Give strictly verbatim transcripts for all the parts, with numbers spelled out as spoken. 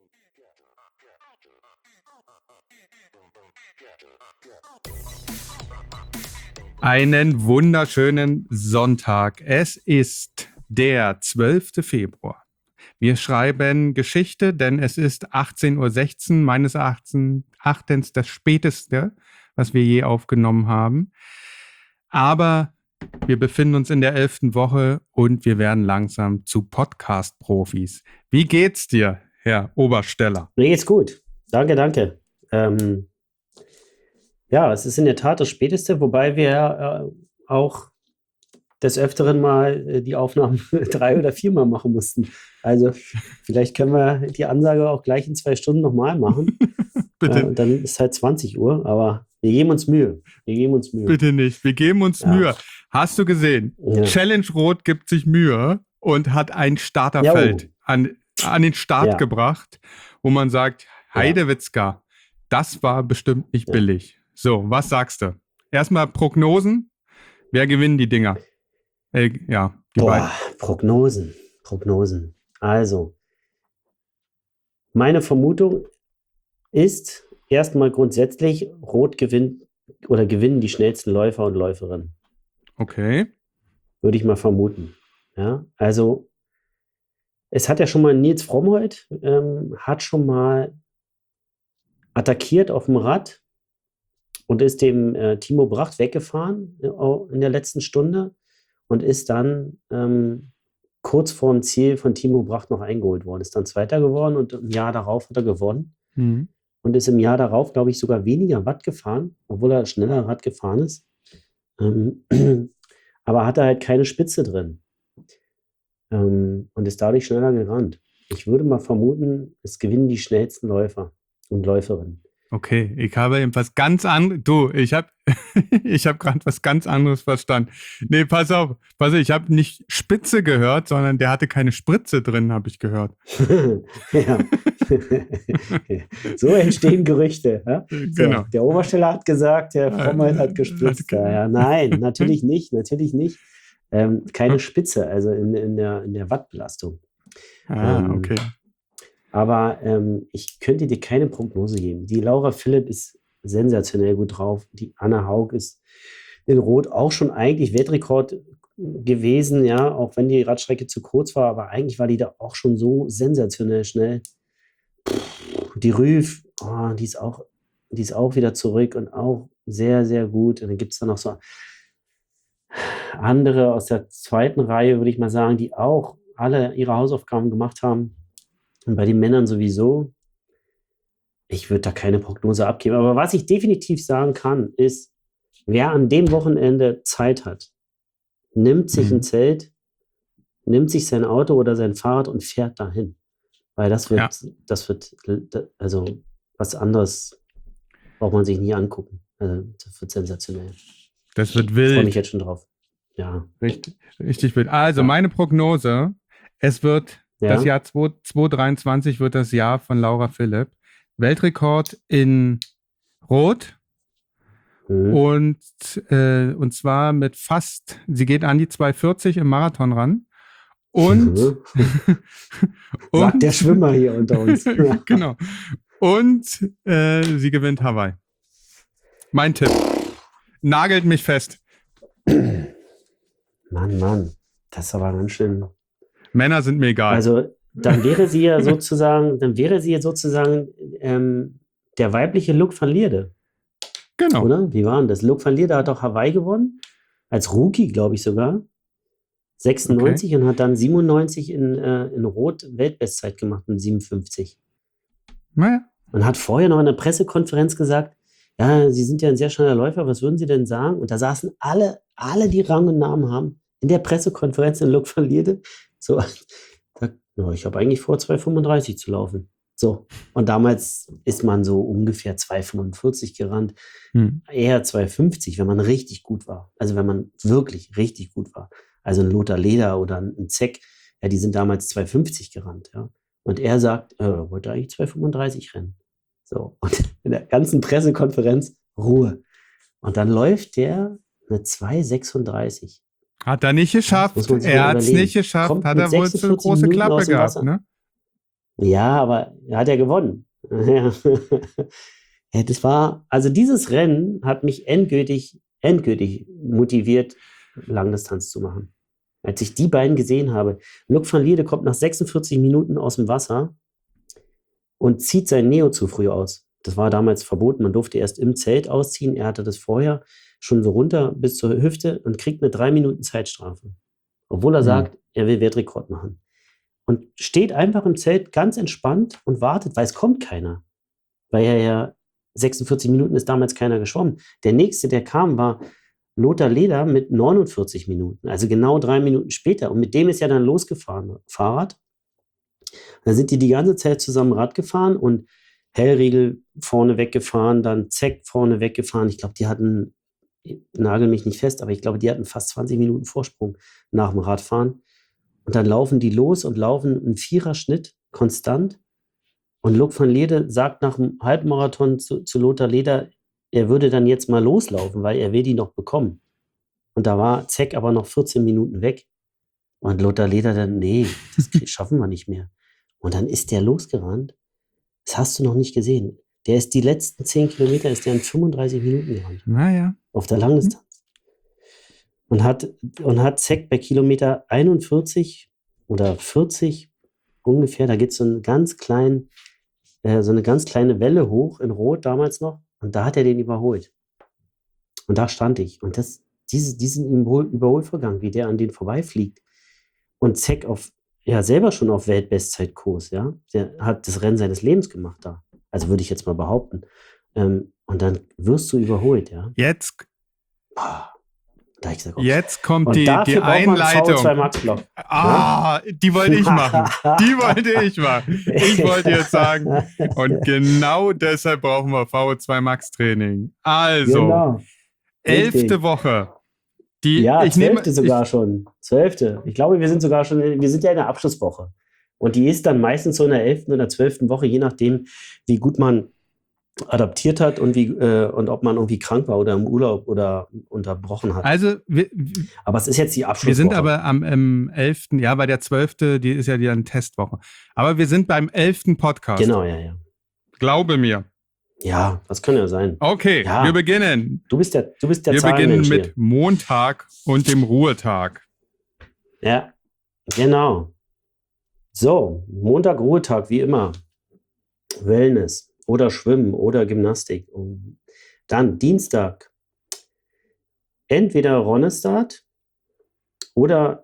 Einen wunderschönen Sonntag. Es ist der zwölfte Februar. Wir schreiben Geschichte, denn es ist achtzehn Uhr sechzehn, meines Erachtens das späteste, was wir je aufgenommen haben. Aber wir befinden uns in der elften Woche und wir werden langsam zu Podcast-Profis. Wie geht's dir, Herr Obersteller? Mir geht's gut. Danke, danke. Ähm, ja, es ist in der Tat das Späteste, wobei wir äh, auch des Öfteren mal äh, die Aufnahmen drei oder viermal machen mussten. Also vielleicht können wir die Ansage auch gleich in zwei Stunden nochmal machen. Bitte. Äh, dann ist halt zwanzig Uhr, aber wir geben uns Mühe. Wir geben uns Mühe. Bitte nicht, wir geben uns Ja. Mühe. Hast du gesehen? Ja. Challenge Rot gibt sich Mühe und hat ein Starterfeld Ja, oh. an, an den Start Ja. gebracht, wo man sagt, Heidewitzka, das war bestimmt nicht Ja. billig. So, was sagst du? Erstmal Prognosen. Wer gewinnen die Dinger? Äh, ja, die beiden. Boah, Prognosen. Prognosen. Also, meine Vermutung ist erstmal grundsätzlich, Rot gewinnt oder gewinnen die schnellsten Läufer und Läuferinnen. Okay. Würde ich mal vermuten. Ja, also es hat ja schon mal Nils Frommholt, ähm, hat schon mal attackiert auf dem Rad und ist dem äh, Timo Bracht weggefahren äh, in der letzten Stunde und ist dann ähm, kurz vor dem Ziel von Timo Bracht noch eingeholt worden. Ist dann Zweiter geworden und im Jahr darauf hat er gewonnen Mhm. und ist im Jahr darauf, glaube ich, sogar weniger Watt gefahren, obwohl er schneller Rad gefahren ist. Ähm, aber hatte halt keine Spitze drin. Ähm, und ist dadurch schneller gerannt. Ich würde mal vermuten, es gewinnen die schnellsten Läufer und Läuferinnen. Okay, ich habe eben was ganz anderes. Du, ich habe ich hab gerade was ganz anderes verstanden. Nee, pass auf, pass auf, ich habe nicht Spitze gehört, sondern der hatte keine Spritze drin, habe ich gehört. Ja. So entstehen Gerüchte. Ja? So, Genau. der Obersteller hat gesagt, der Frommholt hat Äh, gespritzt. hat- Ja, ja, nein, natürlich nicht, natürlich nicht. Ähm, keine Spitze, also in, in, der, in der Wattbelastung. Ah, Ähm, okay. Aber ähm, ich könnte dir keine Prognose geben. Die Laura Philipp ist sensationell gut drauf. Die Anna Haug ist in Rot auch schon eigentlich Weltrekord gewesen, ja, auch wenn die Radstrecke zu kurz war, aber eigentlich war die da auch schon so sensationell schnell. Die Rüf, oh, die ist auch, die ist auch wieder zurück und auch sehr, sehr gut. Und dann gibt es da noch so andere aus der zweiten Reihe, würde ich mal sagen, die auch alle ihre Hausaufgaben gemacht haben. Und bei den Männern sowieso. Ich würde da keine Prognose abgeben. Aber was ich definitiv sagen kann, ist, wer an dem Wochenende Zeit hat, nimmt sich Mhm. ein Zelt, nimmt sich sein Auto oder sein Fahrrad und fährt dahin. Weil das wird, Ja. das wird, also was anderes braucht man sich nie angucken. Also das wird sensationell. Das wird Ich freue mich wild. jetzt schon drauf. Ja. Richtig, richtig wild. Also Ja. meine Prognose, es wird das Ja. Jahr zwanzig dreiundzwanzig wird das Jahr von Laura Philipp. Weltrekord in Rot Mhm. und, äh, und zwar mit fast, sie geht an die zwei vierzig im Marathon ran. Und, Sagt der und Schwimmer hier unter uns. genau. Und äh, sie gewinnt Hawaii. Mein Tipp. Nagelt mich fest. Mann, Mann, das ist aber ganz schön. Männer sind mir egal. Also dann wäre sie ja sozusagen, dann wäre sie ja sozusagen ähm, der weibliche Luc van Lierde, genau. oder? Wie war denn das? Luc van Lierde hat doch Hawaii gewonnen, als Rookie, glaube ich sogar, sechsundneunzig und hat dann siebenundneunzig in, äh, in Rot Weltbestzeit gemacht in siebenundfünfzig. Naja. Und hat vorher noch in der Pressekonferenz gesagt, ja, Sie sind ja ein sehr schneller Läufer, was würden Sie denn sagen? Und da saßen alle, alle, die Rang und Namen haben, in der Pressekonferenz in Luc van Lierde. So, da, ja, ich habe eigentlich vor, zwei fünfunddreißig zu laufen. So, und damals ist man so ungefähr zwei fünfundvierzig gerannt, Hm. eher zwei fünfzig, wenn man richtig gut war. Also wenn man wirklich richtig gut war. Also ein Lothar Leder oder ein Zeck, ja, die sind damals zwei fünfzig gerannt, ja. Und er sagt, äh, er wollte eigentlich zwei fünfunddreißig rennen. So, und in der ganzen Pressekonferenz Ruhe. Und dann läuft der eine zwei sechsunddreißig. Hat er nicht Das geschafft. muss man sich Er mal hat es überlegen. nicht geschafft. Kommt Hat mit er wohl zu sechsundvierzig große Minuten Klappe aus dem gehabt, Wasser. ne? Ja, aber er hat ja gewonnen. Ja. Ja, das war, also dieses Rennen hat mich endgültig, endgültig motiviert, Langdistanz zu machen. Als ich die beiden gesehen habe, Luc van Lierde kommt nach sechsundvierzig Minuten aus dem Wasser und zieht sein Neo zu früh aus. Das war damals verboten, man durfte erst im Zelt ausziehen. Er hatte das vorher schon so runter bis zur Hüfte und kriegt eine drei Minuten Zeitstrafe. Obwohl er Hm. sagt, er will Weltrekord machen. Und steht einfach im Zelt ganz entspannt und wartet, weil es kommt keiner. Weil er ja sechsundvierzig Minuten ist damals keiner geschwommen. Der nächste, der kam, war Lothar Leder mit neunundvierzig Minuten, also genau drei Minuten später. Und mit dem ist er dann losgefahren, Fahrrad. Da sind die die ganze Zeit zusammen Rad gefahren und Hellriegel vorne weggefahren, dann Zeck vorne weggefahren. Ich glaube, die hatten, nagel mich nicht fest, aber ich glaube, die hatten fast zwanzig Minuten Vorsprung nach dem Radfahren. Und dann laufen die los und laufen einen Viererschnitt konstant. Und Luc van Lierde sagt nach dem Halbmarathon zu, zu Lothar Leder, er würde dann jetzt mal loslaufen, weil er will die noch bekommen. Und da war Zeck aber noch vierzehn Minuten weg. Und Lothar Leder dann, nee, das krieg- schaffen wir nicht mehr. Und dann ist der losgerannt. Das hast du noch nicht gesehen. Der ist die letzten zehn Kilometer, ist der in fünfunddreißig Minuten gerannt. Naja. Auf der Langdistanz. Und hat, und hat Zeck bei Kilometer einundvierzig oder vierzig ungefähr, da geht es so einen ganz kleinen, äh, so eine ganz kleine Welle hoch in Rot damals noch. Und da hat er den überholt. Und da stand ich. Und das, diese, diesen Überhol Überholvorgang, wie der an den vorbeifliegt. Und Zeck auf, ja, selber schon auf Weltbestzeitkurs, ja. Der hat das Rennen seines Lebens gemacht da. Also würde ich jetzt mal behaupten. Ähm, und dann wirst du überholt, ja. Jetzt, Boah, da hab ich gesagt, oh. jetzt kommt Und die, die dafür braucht man einen V O zwei Einleitung. Max Block. Ah, die wollte ich machen. Die wollte ich machen. Ich wollte jetzt sagen, und genau deshalb brauchen wir V O zwei Max Training. Also, Genau. elfte Richtig. Woche. Die, Ja, ich nehme, zwölfte sogar schon. Zwölfte. Ich glaube, wir sind sogar schon, in, wir sind ja in der Abschlusswoche. Und die ist dann meistens so in der elften oder zwölften Woche, je nachdem, wie gut man adaptiert hat und wie äh, und ob man irgendwie krank war oder im Urlaub oder unterbrochen hat. Also, wir, Aber es ist jetzt die wir Abschlusswoche. sind aber am ähm, elften Ja, bei der zwölfte die ist ja die eine Testwoche. Aber wir sind beim elften Podcast. Genau, ja, ja. Glaube mir. Ja, das kann ja sein. Okay, Ja. wir beginnen. Du bist der, du bist der Wir beginnen Zahlenmensch mit hier. Montag und dem Ruhetag. Ja, genau. So, Montag, Ruhetag, wie immer. Wellness oder Schwimmen oder Gymnastik. Und dann Dienstag. Entweder Ronnestad oder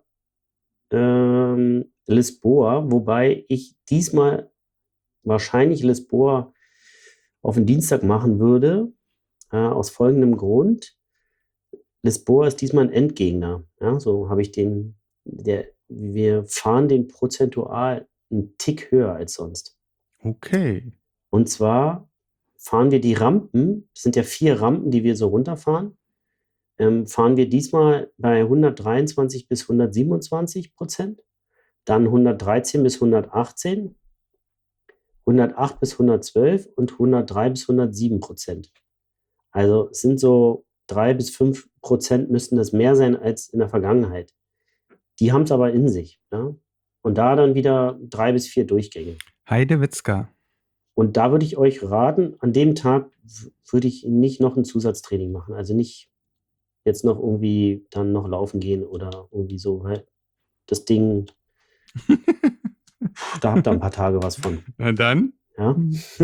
ähm, Lisboa, wobei ich diesmal wahrscheinlich Lisboa auf den Dienstag machen würde, äh, aus folgendem Grund. Lisboa ist diesmal ein Endgegner. Ja, so habe ich den, der, wir fahren den prozentual einen Tick höher als sonst. Okay. Und zwar fahren wir die Rampen, das sind ja vier Rampen, die wir so runterfahren, ähm, fahren wir diesmal bei hundertdreiundzwanzig bis hundertsiebenundzwanzig Prozent, dann hundertdreizehn bis hundertachtzehn, hundertacht bis hundertzwölf und hundertdrei bis hundertsieben Prozent. Also es sind so drei bis fünf Prozent müssten das mehr sein als in der Vergangenheit. Die haben es aber in sich. Ja? Und da dann wieder drei bis vier Durchgänge. Heidewitzka. Und da würde ich euch raten, an dem Tag w- würde ich nicht noch ein Zusatztraining machen. Also nicht jetzt noch irgendwie dann noch laufen gehen oder irgendwie so, weil das Ding, da habt ihr ein paar Tage was von. Na dann. Ja?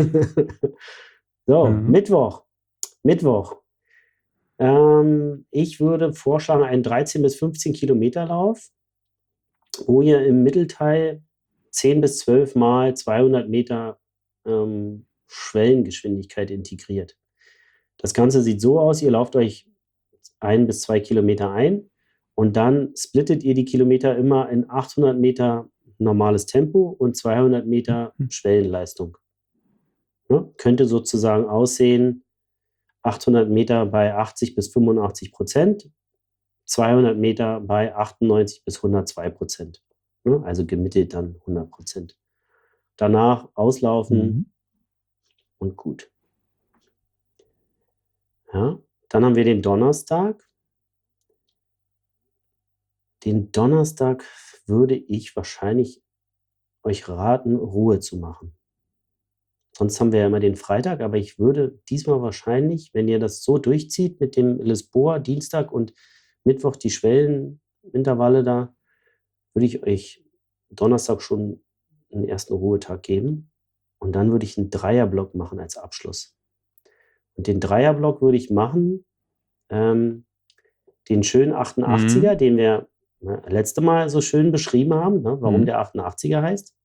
So, Mhm. Mittwoch. Mittwoch. Ähm, ich würde vorschlagen, einen dreizehn bis fünfzehn Kilometer Lauf, wo ihr im Mittelteil zehn bis zwölf mal zweihundert Meter ähm, Schwellengeschwindigkeit integriert. Das Ganze sieht so aus, ihr lauft euch ein bis zwei Kilometer ein und dann splittet ihr die Kilometer immer in achthundert Meter normales Tempo und zweihundert Meter Schwellenleistung. Ja, könnte sozusagen aussehen, achthundert Meter bei achtzig bis fünfundachtzig Prozent, zweihundert Meter bei achtundneunzig bis hundertzwei Prozent. Ja, also gemittelt dann hundert Prozent. Danach auslaufen Mhm. und gut. Ja, dann haben wir den Donnerstag. Den Donnerstag würde ich wahrscheinlich euch raten, Ruhe zu machen. Sonst haben wir ja immer den Freitag, aber ich würde diesmal wahrscheinlich, wenn ihr das so durchzieht mit dem Lisboa Dienstag und Mittwoch die Schwellenintervalle da, würde ich euch Donnerstag schon einen ersten Ruhetag geben und dann würde ich einen Dreierblock machen als Abschluss. Und den Dreierblock würde ich machen, ähm, den schönen achtundachtziger, Mhm. den wir ne, letzte Mal so schön beschrieben haben, ne, warum Mhm. der achtundachtziger heißt.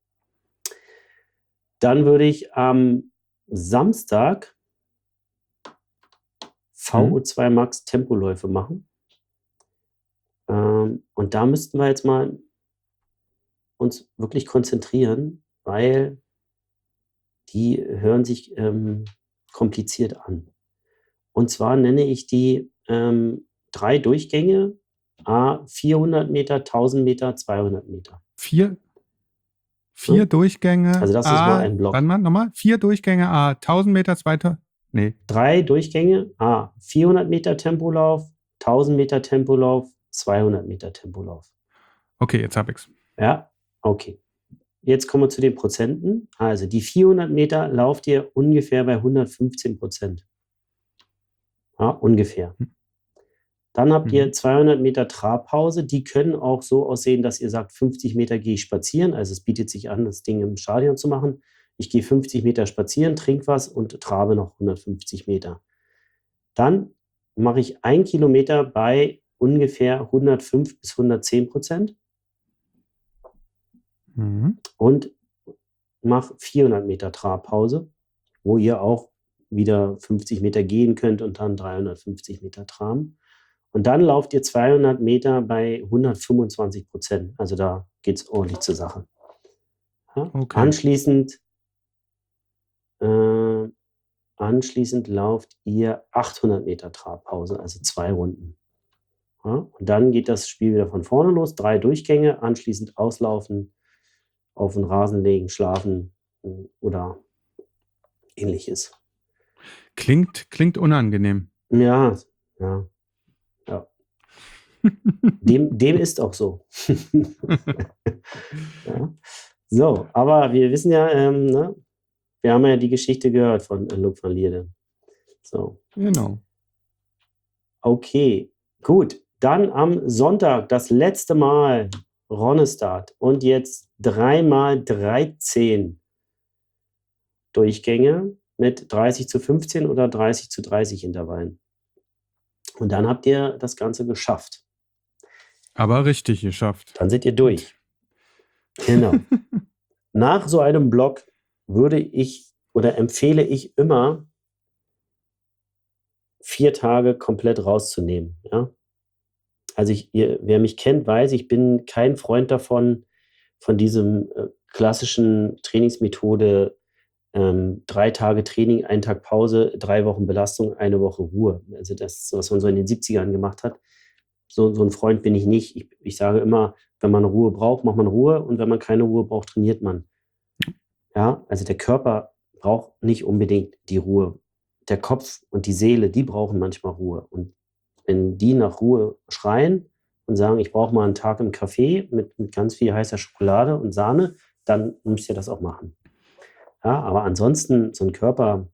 Dann würde ich am Samstag V O zwei Max Tempoläufe machen. Ähm, und da müssten wir jetzt mal uns wirklich konzentrieren, weil die hören sich ähm, kompliziert an. Und zwar nenne ich die ähm, drei Durchgänge, a vierhundert Meter, tausend Meter, zweihundert Meter. Vier, vier Ne? Durchgänge, Also das ist mal A, ein Block. wann mal nochmal? Vier Durchgänge, A, tausend Meter, zweiter, nee, Drei Durchgänge, a vierhundert Meter Tempolauf, tausend Meter Tempolauf, zweihundert Meter Tempolauf. okay, jetzt hab ich's. Ja, okay. Jetzt kommen wir zu den Prozenten. Also die vierhundert Meter lauft ihr ungefähr bei hundertfünfzehn Prozent. Ja, ungefähr. Hm. Dann habt ihr Mhm. zweihundert Meter Trabpause. Die können auch so aussehen, dass ihr sagt, fünfzig Meter gehe ich spazieren. Also es bietet sich an, das Ding im Stadion zu machen. Ich gehe fünfzig Meter spazieren, trinke was und trabe noch hundertfünfzig Meter. Dann mache ich ein Kilometer bei ungefähr hundertfünf bis hundertzehn Prozent Mhm. und mache vierhundert Meter Trabpause, wo ihr auch wieder fünfzig Meter gehen könnt und dann dreihundertfünfzig Meter traben. Und dann lauft ihr zweihundert Meter bei hundertfünfundzwanzig Prozent. Also da geht es ordentlich zur Sache. Ja? Okay. Anschließend, äh, anschließend lauft ihr achthundert Meter Trabpause, also zwei Runden. Ja? Und dann geht das Spiel wieder von vorne los. Drei Durchgänge, anschließend auslaufen, auf den Rasen legen, schlafen äh, oder ähnliches. Klingt, klingt unangenehm. Ja, ja, ja. Dem, dem ist auch so. Ja. So, aber wir wissen ja, ähm, ne, wir haben ja die Geschichte gehört von äh, Luc van Lierde. So, Genau. okay, gut. Dann am Sonntag das letzte Mal Ronnestad und jetzt dreimal dreizehn Durchgänge mit dreißig zu fünfzehn oder dreißig zu dreißig Intervallen. Und dann habt ihr das Ganze geschafft. Aber richtig geschafft. Dann seid ihr durch. Genau. Nach so einem Block würde ich oder empfehle ich immer, vier Tage komplett rauszunehmen. Ja? Also ich, ihr, wer mich kennt, weiß, ich bin kein Freund davon, von diesem äh, klassischen Trainingsmethode, ähm, drei Tage Training, ein Tag Pause, drei Wochen Belastung, eine Woche Ruhe. Also das, was man so in den siebzigern gemacht hat. So, so ein Freund bin ich nicht. Ich, ich sage immer, wenn man Ruhe braucht, macht man Ruhe und wenn man keine Ruhe braucht, trainiert man. Ja, also der Körper braucht nicht unbedingt die Ruhe. Der Kopf und die Seele, die brauchen manchmal Ruhe. Und wenn die nach Ruhe schreien und sagen, ich brauche mal einen Tag im Café mit, mit ganz viel heißer Schokolade und Sahne, dann müsst ihr das auch machen. Ja, aber ansonsten so ein Körper.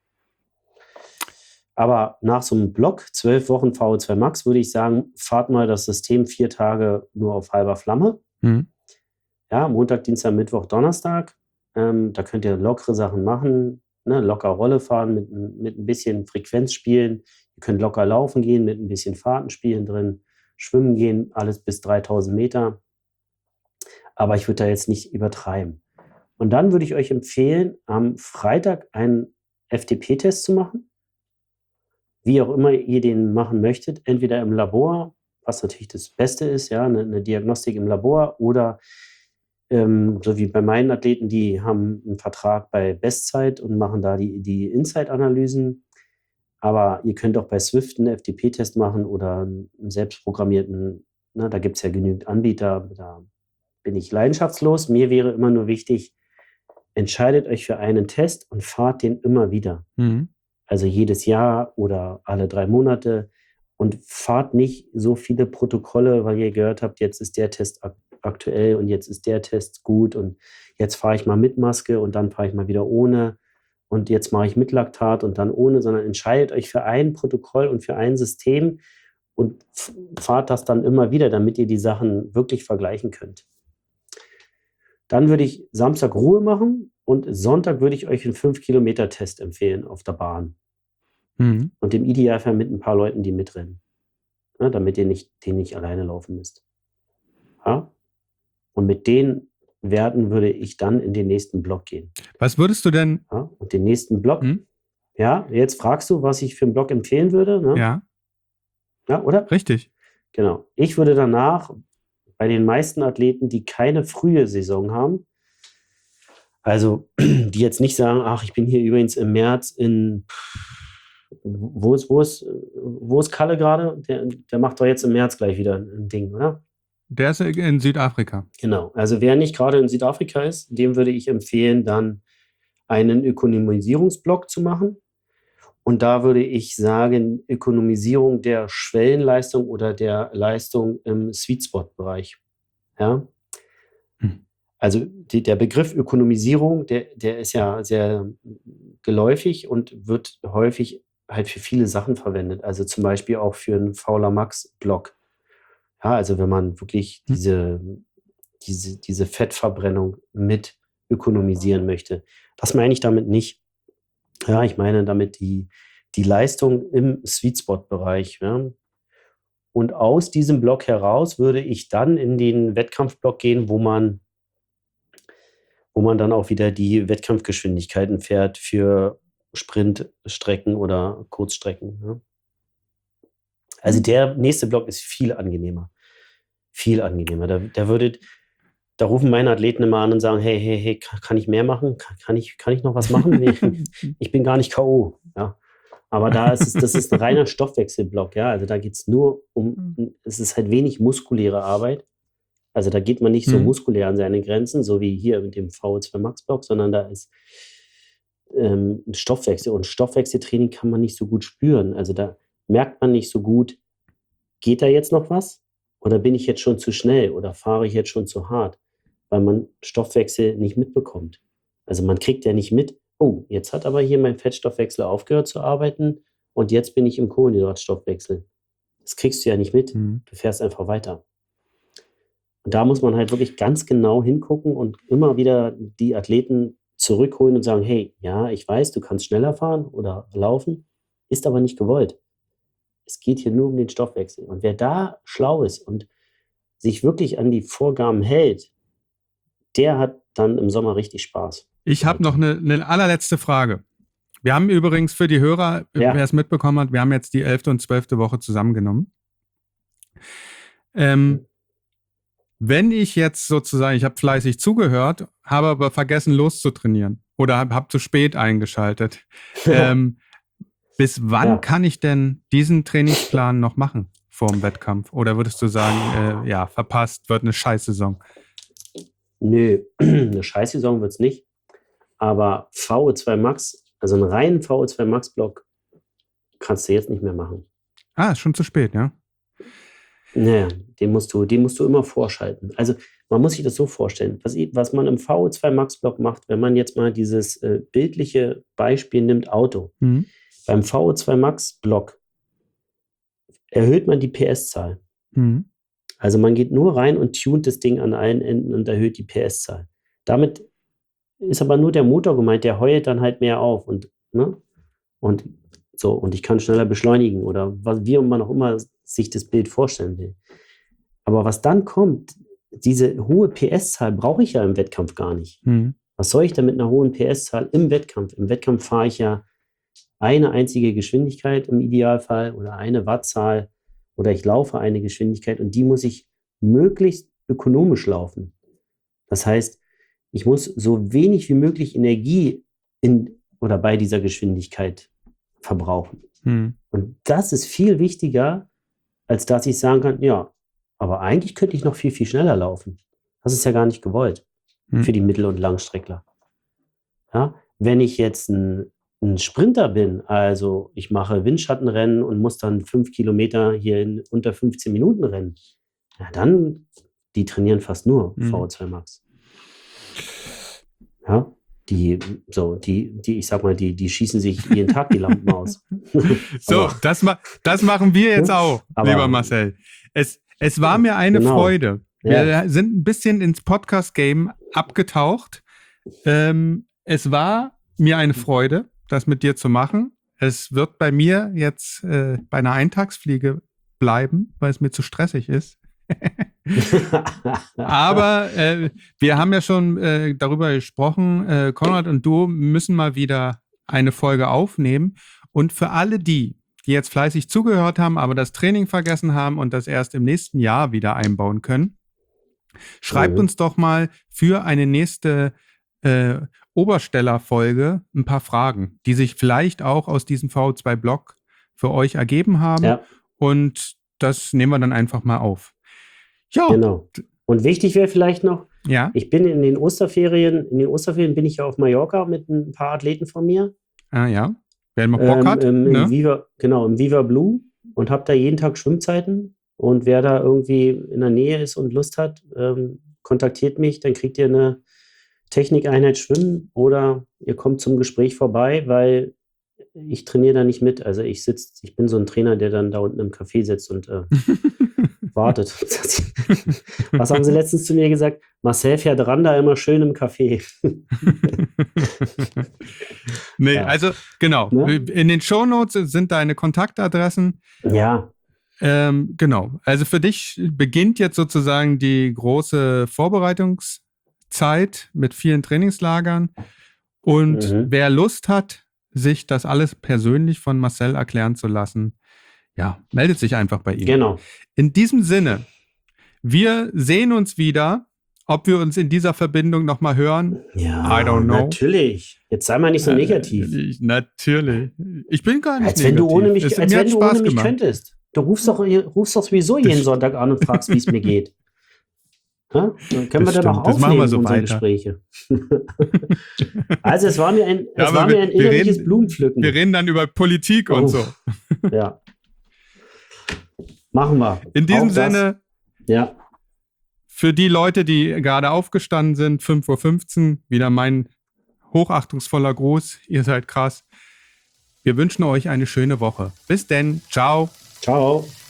Aber nach so einem Block, zwölf Wochen V O zwei Max, würde ich sagen, fahrt mal das System vier Tage nur auf halber Flamme. Mhm. Ja, Montag, Dienstag, Mittwoch, Donnerstag. Ähm, da könnt ihr lockere Sachen machen, ne? Locker Rolle fahren, mit, mit ein bisschen Frequenz spielen. Ihr könnt locker laufen gehen, mit ein bisschen Fahrtenspielen drin, schwimmen gehen, alles bis dreitausend Meter. Aber ich würde da jetzt nicht übertreiben. Und dann würde ich euch empfehlen, am Freitag einen F T P-Test zu machen. Wie auch immer ihr den machen möchtet, entweder im Labor, was natürlich das Beste ist, ja, eine, eine Diagnostik im Labor oder ähm, so wie bei meinen Athleten, die haben einen Vertrag bei Bestzeit und machen da die, die Insight-Analysen. Aber ihr könnt auch bei Swift einen F T P-Test machen oder einen selbstprogrammierten, ne, da gibt es ja genügend Anbieter, da bin ich leidenschaftslos. Mir wäre immer nur wichtig, entscheidet euch für einen Test und fahrt den immer wieder. Mhm. Also jedes Jahr oder alle drei Monate und fahrt nicht so viele Protokolle, weil ihr gehört habt, jetzt ist der Test aktuell und jetzt ist der Test gut und jetzt fahre ich mal mit Maske und dann fahre ich mal wieder ohne und jetzt mache ich mit Laktat und dann ohne, sondern entscheidet euch für ein Protokoll und für ein System und fahrt das dann immer wieder, damit ihr die Sachen wirklich vergleichen könnt. Dann würde ich Samstag Ruhe machen und Sonntag würde ich euch einen fünf Kilometer Test empfehlen auf der Bahn. Mhm. Und im Idealfall mit ein paar Leuten, die mitrennen. Ja, damit ihr nicht, den nicht alleine laufen müsst. Ja? Und mit den Werten würde ich dann in den nächsten Block gehen. Was würdest du denn? Ja? Und den nächsten Block, Hm? ja, jetzt fragst du, was ich für einen Block empfehlen würde. Ne? Ja, Ja, oder? richtig. Genau. Ich würde danach bei den meisten Athleten, die keine frühe Saison haben, also die jetzt nicht sagen, ach, ich bin hier übrigens im März in, wo ist, wo ist, wo ist Kalle gerade? Der, der macht doch jetzt im März gleich wieder ein Ding, oder? Der ist in Südafrika. Genau. Also wer nicht gerade in Südafrika ist, dem würde ich empfehlen, dann einen Ökonomisierungsblock zu machen. Und da würde ich sagen, Ökonomisierung der Schwellenleistung oder der Leistung im Sweet-Spot-Bereich. Ja? Hm. Also die, der Begriff Ökonomisierung, der, der ist ja sehr geläufig und wird häufig halt für viele Sachen verwendet. Also zum Beispiel auch für einen Fauler Max-Block. Ja, also wenn man wirklich Hm. diese, diese, diese Fettverbrennung mit ökonomisieren möchte. Das meine ich damit nicht. Ja, ich meine damit die, die Leistung im Sweet-Spot-Bereich. Ja. Und aus diesem Block heraus würde ich dann in den Wettkampfblock gehen, wo man, wo man dann auch wieder die Wettkampfgeschwindigkeiten fährt für Sprintstrecken oder Kurzstrecken. Ja. Also der nächste Block ist viel angenehmer. Viel angenehmer. Da, da, würde, da rufen meine Athleten immer an und sagen, hey, hey, hey, kann ich mehr machen? Kann ich, kann ich noch was machen? Ich bin gar nicht K O. Ja. Aber da ist es, das ist ein reiner Stoffwechselblock. Ja. Also da geht es nur um, es ist halt wenig muskuläre Arbeit. Also da geht man nicht so Mhm. muskulär an seine Grenzen, so wie hier mit dem V O zwei Max Block, sondern da ist ähm, Stoffwechsel. Und Stoffwechseltraining kann man nicht so gut spüren. Also da merkt man nicht so gut, geht da jetzt noch was? Oder bin ich jetzt schon zu schnell? Oder fahre ich jetzt schon zu hart? Weil man Stoffwechsel nicht mitbekommt. Also man kriegt ja nicht mit, oh, jetzt hat aber hier mein Fettstoffwechsel aufgehört zu arbeiten und jetzt bin ich im Kohlenhydratstoffwechsel. Das kriegst du ja nicht mit. Mhm. Du fährst einfach weiter. Und da muss man halt wirklich ganz genau hingucken und immer wieder die Athleten zurückholen und sagen, hey, ja, ich weiß, du kannst schneller fahren oder laufen, ist aber nicht gewollt. Es geht hier nur um den Stoffwechsel. Und wer da schlau ist und sich wirklich an die Vorgaben hält, der hat dann im Sommer richtig Spaß. Ich habe noch eine, eine allerletzte Frage. Wir haben übrigens für die Hörer, Ja. wer es mitbekommen hat, wir haben jetzt die elfte und zwölfte Woche zusammengenommen. Ähm, wenn ich jetzt sozusagen, ich habe fleißig zugehört, habe aber vergessen loszutrainieren oder habe hab zu spät eingeschaltet. ähm, bis wann Ja. kann ich denn diesen Trainingsplan noch machen vor dem Wettkampf? Oder würdest du sagen, äh, ja, verpasst, wird eine Scheißsaison? Nö, eine Scheißsaison wird es nicht. Aber V O zwei Max, also einen reinen V O zwei Max Block, kannst du jetzt nicht mehr machen. Ah, ist schon zu spät, ja? Naja, den musst du, den musst du immer vorschalten. Also man muss sich das so vorstellen, was, was man im V O zwei Max Block macht, wenn man jetzt mal dieses äh, bildliche Beispiel nimmt, Auto. Mhm. Beim V O zwei Max Block erhöht man die P S-Zahl. Mhm. Also man geht nur rein und tunt das Ding an allen Enden und erhöht die P S-Zahl. Damit ist aber nur der Motor gemeint, der heult dann halt mehr auf und, ne? Und so, und ich kann schneller beschleunigen oder was, wie man auch immer sich das Bild vorstellen will. Aber was dann kommt, diese hohe P S-Zahl brauche ich ja im Wettkampf gar nicht. Mhm. Was soll ich denn mit einer hohen P S-Zahl im Wettkampf? Im Wettkampf fahre ich ja eine einzige Geschwindigkeit im Idealfall oder eine Wattzahl oder ich laufe eine Geschwindigkeit und die muss ich möglichst ökonomisch laufen. Das heißt, ich muss so wenig wie möglich Energie in oder bei dieser Geschwindigkeit verbrauchen. Mhm. Und das ist viel wichtiger, als dass ich sagen kann, ja, aber eigentlich könnte ich noch viel, viel schneller laufen. Das ist ja gar nicht gewollt Mhm. für die Mittel- und Langstreckler. Ja, wenn ich jetzt ein, ein Sprinter bin, also ich mache Windschattenrennen und muss dann fünf Kilometer hier in unter fünfzehn Minuten rennen, ja, dann die trainieren fast nur Mhm. V O zwei Max. Ja, die, so, die, die, ich sag mal, die, die schießen sich jeden Tag die Lampen aus. So, Aber- das, ma das machen wir jetzt auch, Aber- lieber Marcel. Es, es war mir eine Genau. Freude. Wir Ja. sind ein bisschen ins Podcast-Game abgetaucht. Ähm, es war mir eine Freude, das mit dir zu machen. Es wird bei mir jetzt äh, bei einer Eintagsfliege bleiben, weil es mir zu stressig ist. Aber äh, wir haben ja schon äh, darüber gesprochen, äh, Konrad und du müssen mal wieder eine Folge aufnehmen. Und für alle die, die jetzt fleißig zugehört haben, aber das Training vergessen haben und das erst im nächsten Jahr wieder einbauen können, schreibt Mhm. uns doch mal für eine nächste äh, Obersteller-Folge ein paar Fragen, die sich vielleicht auch aus diesem V O zwei Blog für euch ergeben haben. Ja, Und das nehmen wir dann einfach mal auf. Ja, genau. Und wichtig wäre vielleicht noch, ja, ich bin in den Osterferien, in den Osterferien bin ich ja auf Mallorca mit ein paar Athleten von mir. ah, ja. Wer mal Bock hat, ähm, im, ne? im Viva, genau, im Viva Blue und habe da jeden Tag Schwimmzeiten. Und wer da irgendwie in der Nähe ist und Lust hat, ähm, kontaktiert mich, dann kriegt ihr eine Technikeinheit Schwimmen oder ihr kommt zum Gespräch vorbei, weil ich trainiere da nicht mit. Also ich sitze, ich bin so ein Trainer, der dann da unten im Café sitzt und äh, wartet. Was haben sie letztens zu mir gesagt? Marcel fährt ran da immer schön im Café. Nee, Ja. also genau. Ne? In den Shownotes sind deine Kontaktadressen. Ja, Ähm, genau. Also für dich beginnt jetzt sozusagen die große Vorbereitungszeit mit vielen Trainingslagern. Und Mhm. wer Lust hat, sich das alles persönlich von Marcel erklären zu lassen, ja, meldet sich einfach bei ihm. genau. In diesem Sinne, wir sehen uns wieder. Ob wir uns in dieser Verbindung nochmal hören? Ja, I don't know. natürlich. Jetzt sei mal nicht so negativ. Äh, ich, natürlich. Ich bin gar nicht Als wenn negativ. du ohne mich, Es- als mir wenn hat du Spaß ohne mich gemacht. könntest. Du rufst doch, rufst doch sowieso Das- jeden Sonntag an und fragst, wie es mir geht. Ha? Dann können Das wir dann stimmt. auch Das machen wir aufnehmen, so unsere weiter. Gespräche. Also es war mir ein, Ja, es aber war wir- mir ein wir innerliches reden- Blumenpflücken. Wir reden dann über Politik und Oh. so. Ja. Machen wir. In diesem Auch das. Sinne, Ja. für die Leute, die gerade aufgestanden sind, fünf Uhr fünfzehn, wieder mein hochachtungsvoller Gruß. Ihr seid krass. Wir wünschen euch eine schöne Woche. Bis denn. Ciao. Ciao.